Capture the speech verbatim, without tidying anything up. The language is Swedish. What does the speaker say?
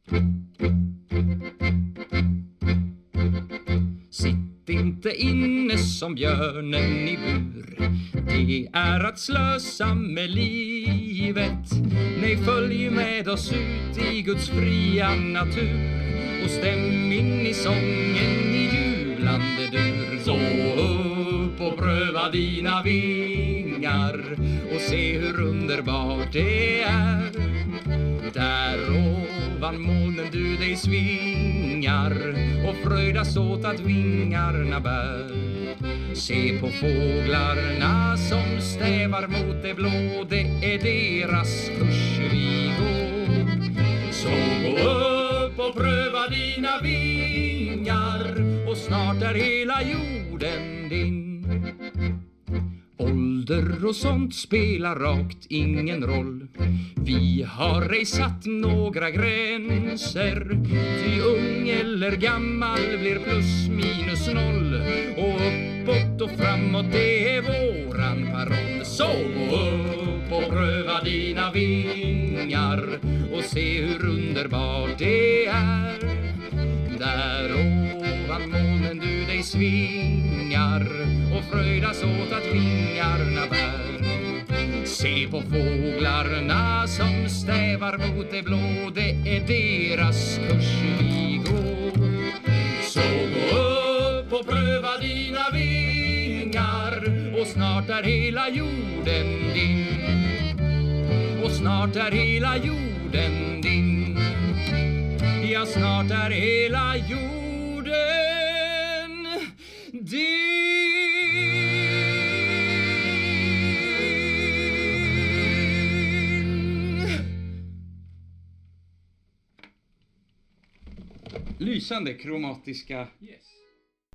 Sitt inte inne som björnen i bur. Det är att slösa med livet. Nej, följ med oss ut i Guds fria natur och stäm in i sången i jublande dur. Så upp och pröva dina vingar och se hur underbart det är. Där ovan molnen du dig svingar och fröjdas åt att vingarna bär. Se på fåglarna som stävar mot det blå, det är deras kurs vi går. Så gå upp och pröva dina vingar och snart är hela jorden din. Ålder och sånt spelar rakt ingen roll. Vi har ej satt några gränser. Ty ung eller gammal blir plus minus noll. Och uppåt och framåt det är våran paroll. Så gå upp och pröva dina vingar och se hur underbart det är. Där ovan molnen du dig svingar och fröjdas åt att vingarna bär. Se på fåglarna som stävar mot det blå, det är deras kurs vi går. Så gå upp och pröva dina vingar och snart är hela jorden din. Och snart är hela jorden din. Ja, snart är hela jorden din. Lysande kromatiska. Yes.